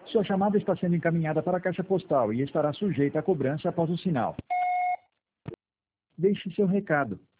Sua chamada está sendo encaminhada para a caixa postal e estará sujeita a cobrança após o sinal. Deixe seu recado.